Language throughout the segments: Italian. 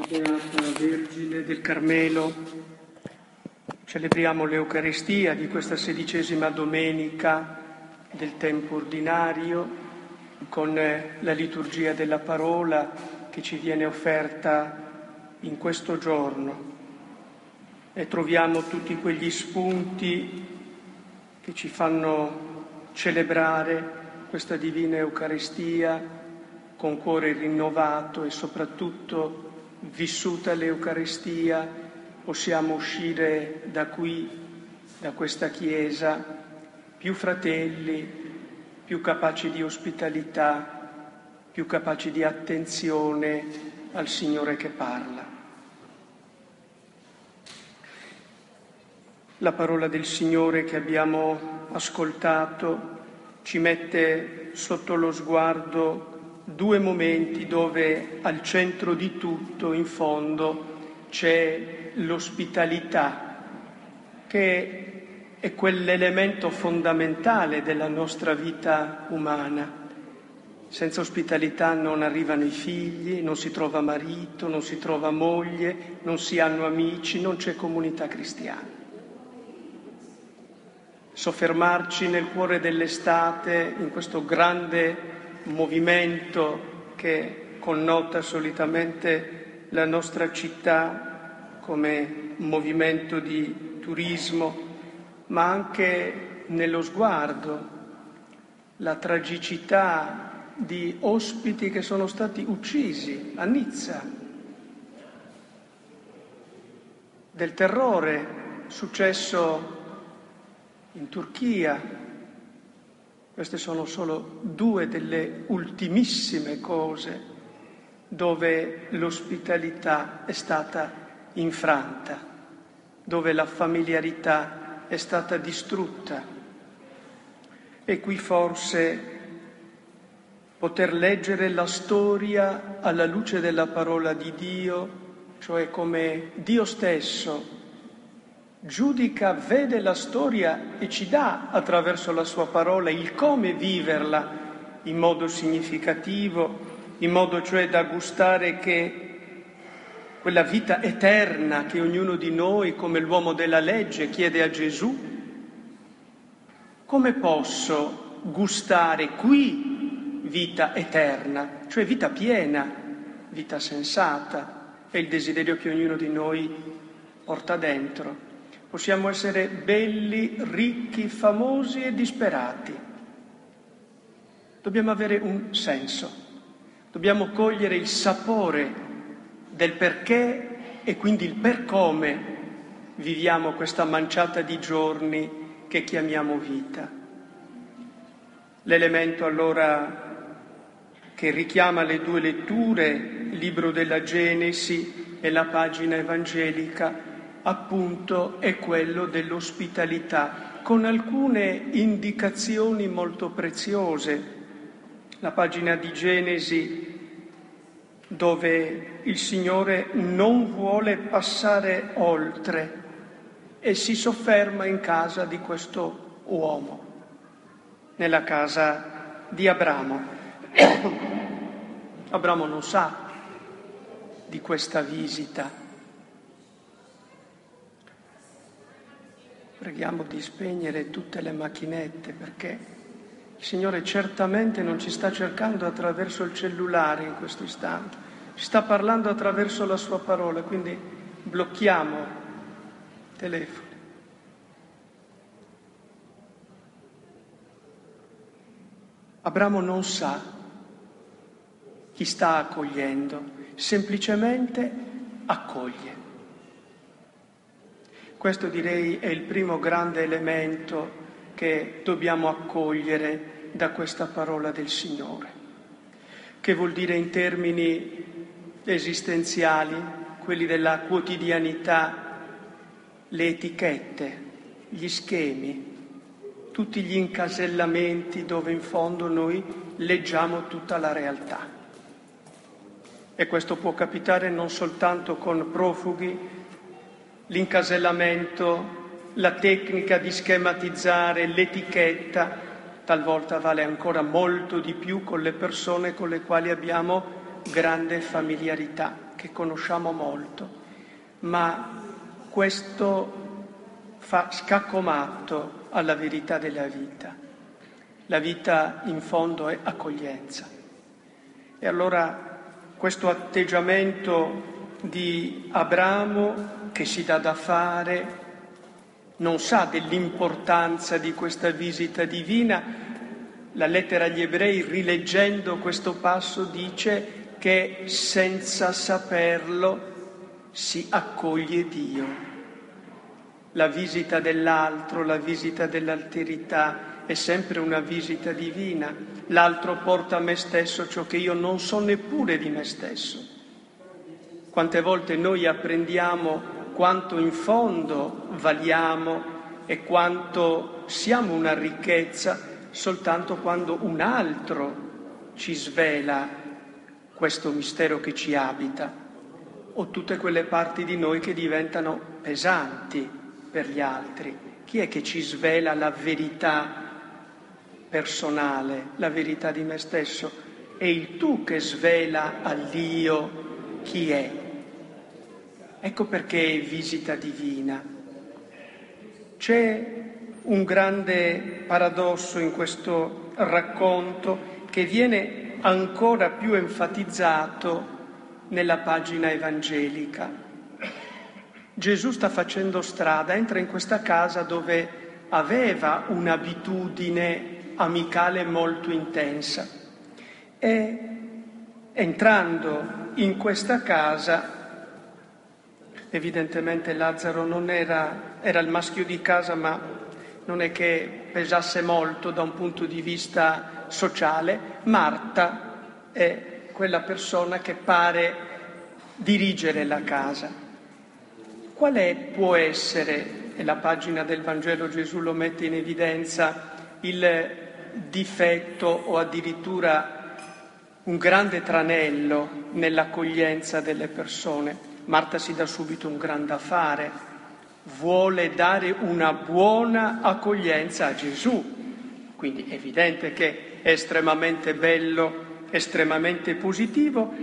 Beata Vergine del Carmelo, celebriamo l'Eucaristia di questa 16ª domenica del tempo ordinario con la liturgia della parola che ci viene offerta in questo giorno e troviamo tutti quegli spunti che ci fanno celebrare questa divina Eucaristia con cuore rinnovato e soprattutto vissuta l'Eucaristia possiamo uscire da qui, da questa Chiesa, più fratelli, più capaci di ospitalità, più capaci di attenzione al Signore che parla. La parola del Signore che abbiamo ascoltato ci mette sotto lo sguardo due momenti dove al centro di tutto, in fondo, c'è l'ospitalità, che è quell'elemento fondamentale della nostra vita umana. Senza ospitalità non arrivano i figli, non si trova marito, non si trova moglie, non si hanno amici, non c'è comunità cristiana. Soffermarci nel cuore dell'estate, in questo grande movimento che connota solitamente la nostra città come movimento di turismo, ma anche nello sguardo, la tragicità di ospiti che sono stati uccisi a Nizza, del terrore successo in Turchia. Queste sono solo due delle ultimissime cose dove l'ospitalità è stata infranta, dove la familiarità è stata distrutta. E qui forse poter leggere la storia alla luce della parola di Dio, cioè come Dio stesso giudica, vede la storia e ci dà attraverso la sua parola il come viverla in modo significativo, in modo cioè da gustare che quella vita eterna che ognuno di noi, come l'uomo della legge, chiede a Gesù, come posso gustare qui vita eterna, cioè vita piena, vita sensata, è il desiderio che ognuno di noi porta dentro. Possiamo essere belli, ricchi, famosi e disperati. Dobbiamo avere un senso, dobbiamo cogliere il sapore del perché e quindi il per come viviamo questa manciata di giorni che chiamiamo vita. L'elemento allora che richiama le due letture, il libro della Genesi e la pagina evangelica, appunto è quello dell'ospitalità, con alcune indicazioni molto preziose. La pagina di Genesi, dove il Signore non vuole passare oltre e si sofferma in casa di questo uomo, nella casa di Abramo. Abramo non sa di questa visita. Preghiamo di spegnere tutte le macchinette perché il Signore certamente non ci sta cercando attraverso il cellulare in questo istante, ci sta parlando attraverso la sua parola, quindi blocchiamo i telefoni. Abramo non sa chi sta accogliendo, semplicemente accoglie. Questo direi è il primo grande elemento che dobbiamo accogliere da questa parola del Signore, che vuol dire in termini esistenziali, quelli della quotidianità, le etichette, gli schemi, tutti gli incasellamenti dove in fondo noi leggiamo tutta la realtà. E questo può capitare non soltanto con profughi, l'incasellamento, la tecnica di schematizzare, l'etichetta, talvolta vale ancora molto di più con le persone con le quali abbiamo grande familiarità, che conosciamo molto, ma questo fa scaccomatto alla verità della vita. La vita in fondo è accoglienza. E allora questo atteggiamento di Abramo che si dà da fare, non sa dell'importanza di questa visita divina. La lettera agli Ebrei, rileggendo questo passo, dice che senza saperlo si accoglie Dio. La visita dell'altro, la visita dell'alterità è sempre una visita divina. L'altro porta a me stesso ciò che io non so neppure di me stesso. Quante volte noi apprendiamo quanto in fondo valiamo e quanto siamo una ricchezza soltanto quando un altro ci svela questo mistero che ci abita, o tutte quelle parti di noi che diventano pesanti per gli altri. Chi è che ci svela la verità personale, la verità di me stesso? È il tu che svela all'io chi è. Ecco perché è visita divina. C'è un grande paradosso in questo racconto che viene ancora più enfatizzato nella pagina evangelica. Gesù sta facendo strada, entra in questa casa dove aveva un'abitudine amicale molto intensa e entrando in questa casa, evidentemente Lazzaro non era il maschio di casa, ma non è che pesasse molto da un punto di vista sociale. Marta è quella persona che pare dirigere la casa. Può essere, e la pagina del Vangelo Gesù lo mette in evidenza, il difetto o addirittura un grande tranello nell'accoglienza delle persone? Marta si dà subito un gran da fare, vuole dare una buona accoglienza a Gesù, quindi è evidente che è estremamente bello, estremamente positivo,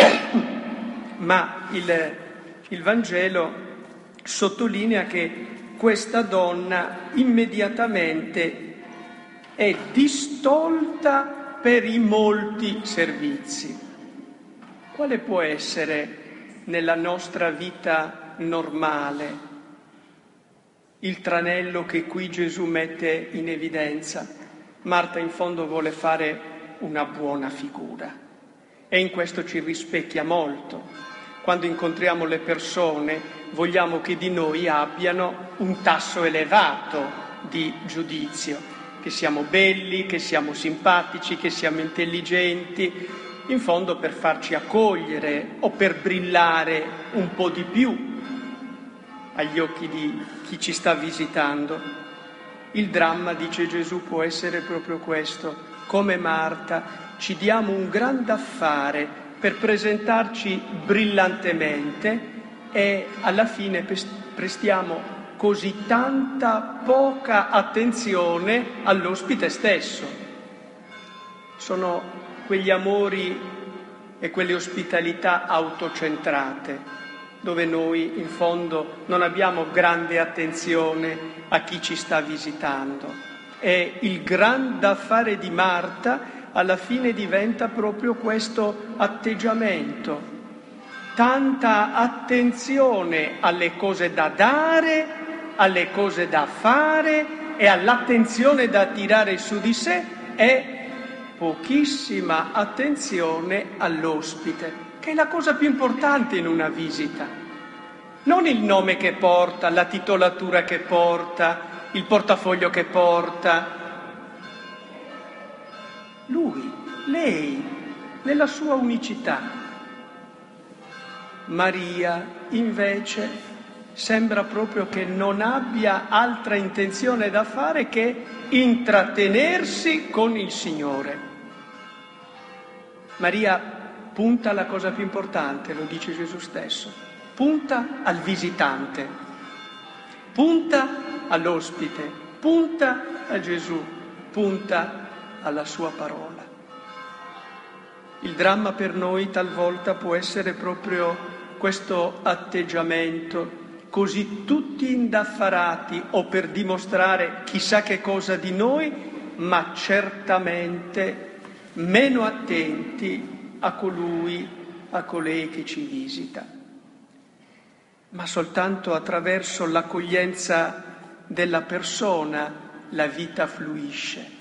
ma il Vangelo sottolinea che questa donna immediatamente è distolta per i molti servizi. Quale può essere nella nostra vita normale il tranello che qui Gesù mette in evidenza? Marta in fondo vuole fare una buona figura e in questo ci rispecchia molto. Quando incontriamo le persone vogliamo che di noi abbiano un tasso elevato di giudizio, che siamo belli, che siamo simpatici, che siamo intelligenti, in fondo per farci accogliere o per brillare un po' di più agli occhi di chi ci sta visitando. Il dramma, dice Gesù, può essere proprio questo. Come Marta ci diamo un gran da fare per presentarci brillantemente e alla fine prestiamo così tanta poca attenzione all'ospite stesso. Sono quegli amori e quelle ospitalità autocentrate, dove noi in fondo non abbiamo grande attenzione a chi ci sta visitando. E il gran da fare di Marta alla fine diventa proprio questo atteggiamento. Tanta attenzione alle cose da dare, alle cose da fare e all'attenzione da tirare su di sé e pochissima attenzione all'ospite, che è la cosa più importante in una visita. Non il nome che porta, la titolatura che porta, il portafoglio che porta. Lui, lei, nella sua unicità. Maria, invece, sembra proprio che non abbia altra intenzione da fare che intrattenersi con il Signore. Maria punta alla cosa più importante, lo dice Gesù stesso, punta al visitante, punta all'ospite, punta a Gesù, punta alla sua parola. Il dramma per noi talvolta può essere proprio questo atteggiamento, così tutti indaffarati o per dimostrare chissà che cosa di noi, ma certamente meno attenti a colui, a colei che ci visita. Ma soltanto attraverso l'accoglienza della persona la vita fluisce.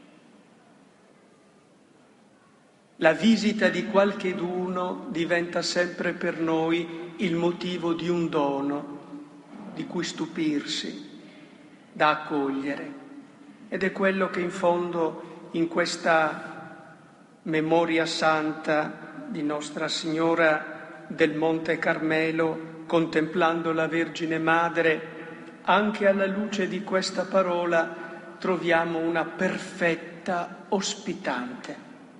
La visita di qualcheduno diventa sempre per noi il motivo di un dono, di cui stupirsi, da accogliere. Ed è quello che in fondo in questa memoria santa di Nostra Signora del Monte Carmelo, contemplando la Vergine Madre, anche alla luce di questa parola troviamo una perfetta ospitante.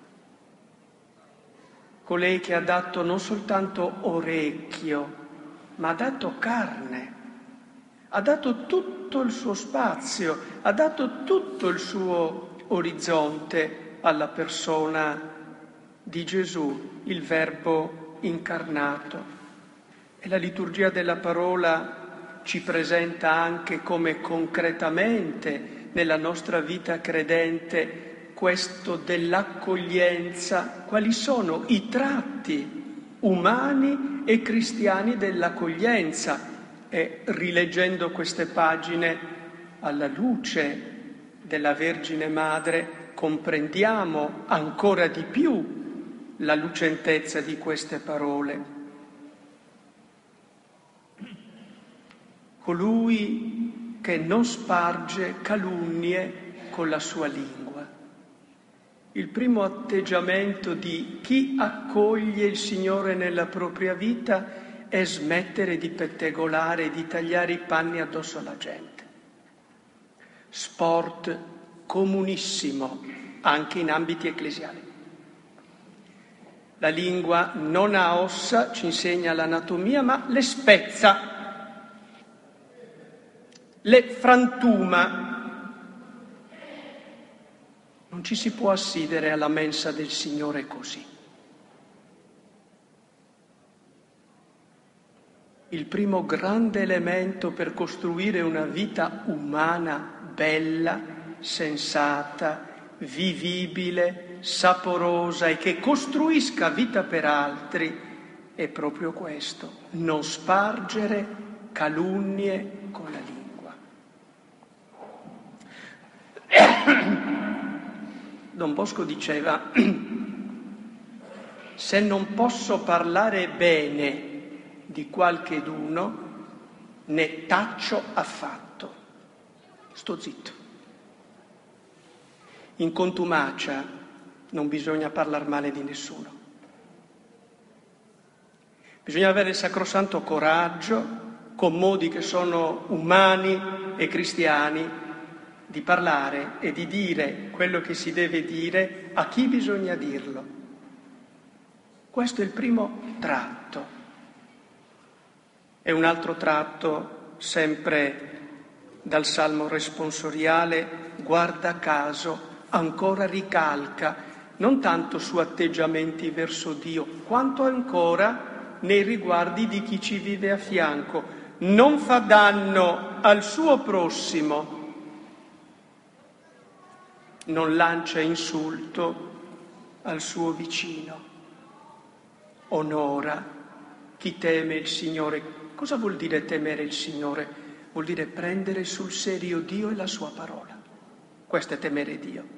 Colei che ha dato non soltanto orecchio, ma ha dato carne, ha dato tutto il suo spazio, ha dato tutto il suo orizzonte alla persona di Gesù, il Verbo incarnato. E la liturgia della parola ci presenta anche come concretamente nella nostra vita credente questo dell'accoglienza, quali sono i tratti umani e cristiani dell'accoglienza. E rileggendo queste pagine alla luce della Vergine Madre comprendiamo ancora di più la lucentezza di queste parole. Colui che non sparge calunnie con la sua lingua. Il primo atteggiamento di chi accoglie il Signore nella propria vita è smettere di pettegolare, di tagliare i panni addosso alla gente. Sport comunissimo, anche in ambiti ecclesiali. La lingua non ha ossa, ci insegna l'anatomia, ma le spezza, le frantuma. Non ci si può assidere alla mensa del Signore così. Il primo grande elemento per costruire una vita umana bella, sensata, vivibile, saporosa e che costruisca vita per altri è proprio questo: non spargere calunnie con la lingua. Don Bosco diceva: se non posso parlare bene di qualcheduno, ne taccio affatto, sto zitto. In contumacia non bisogna parlare male di nessuno. Bisogna avere il sacrosanto coraggio, con modi che sono umani e cristiani, di parlare e di dire quello che si deve dire a chi bisogna dirlo. Questo è il primo tratto. E un altro tratto, sempre dal Salmo responsoriale, guarda caso, ancora ricalca, non tanto su atteggiamenti verso Dio, quanto ancora nei riguardi di chi ci vive a fianco. Non fa danno al suo prossimo, non lancia insulto al suo vicino, onora chi teme il Signore. Cosa vuol dire temere il Signore? Vuol dire prendere sul serio Dio e la sua parola. Questo è temere Dio.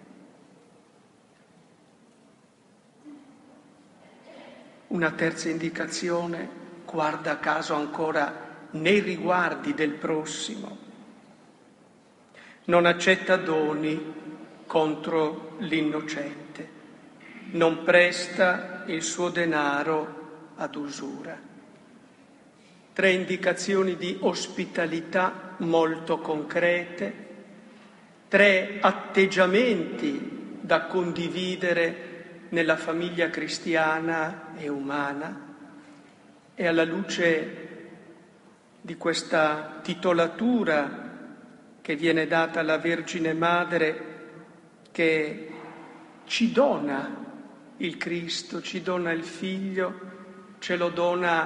Una terza indicazione, guarda caso ancora nei riguardi del prossimo. Non accetta doni contro l'innocente, non presta il suo denaro ad usura. 3 indicazioni di ospitalità molto concrete, 3 atteggiamenti da condividere nella famiglia cristiana e umana. E alla luce di questa titolatura che viene data alla Vergine Madre, che ci dona il Cristo, ci dona il Figlio, ce lo dona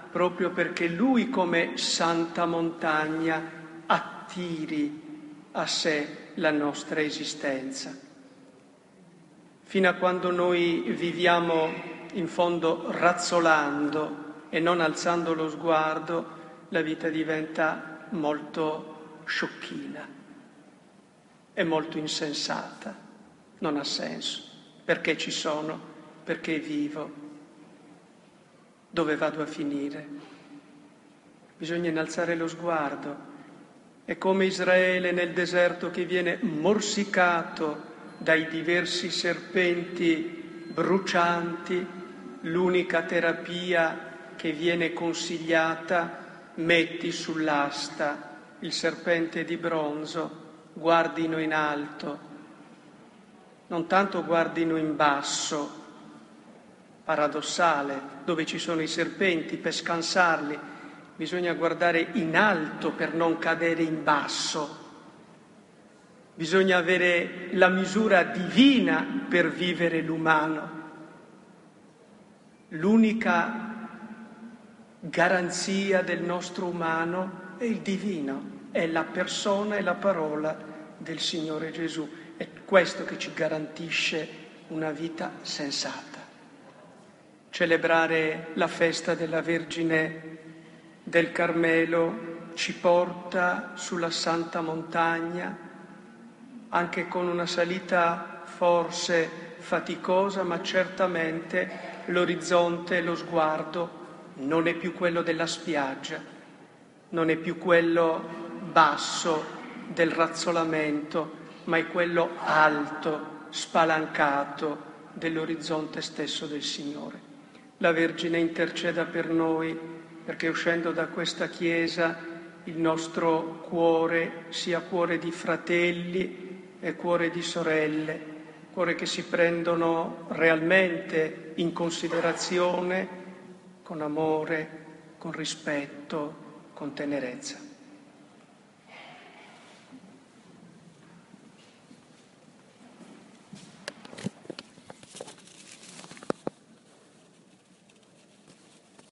proprio perché Lui come santa montagna attiri a sé la nostra esistenza. Fino a quando noi viviamo in fondo razzolando e non alzando lo sguardo, la vita diventa molto sciocchina, è molto insensata, non ha senso. Perché ci sono? Perché vivo? Dove vado a finire? Bisogna innalzare lo sguardo. È come Israele nel deserto che viene morsicato dai diversi serpenti brucianti. L'unica terapia che viene consigliata: metti sull'asta il serpente di bronzo, guardino in alto, non tanto guardino in basso, paradossale, dove ci sono i serpenti per scansarli. Bisogna guardare in alto per non cadere in basso. Bisogna avere la misura divina per vivere l'umano. L'unica garanzia del nostro umano è il divino, è la persona e la parola del Signore Gesù. È questo che ci garantisce una vita sensata. Celebrare la festa della Vergine del Carmelo ci porta sulla Santa Montagna, anche con una salita forse faticosa, ma certamente l'orizzonte, lo sguardo non è più quello della spiaggia, non è più quello basso del razzolamento, ma è quello alto, spalancato dell'orizzonte stesso del Signore. La Vergine interceda per noi, perché uscendo da questa Chiesa il nostro cuore sia cuore di fratelli e cuore di sorelle, cuore che si prendono realmente in considerazione, con amore, con rispetto, con tenerezza.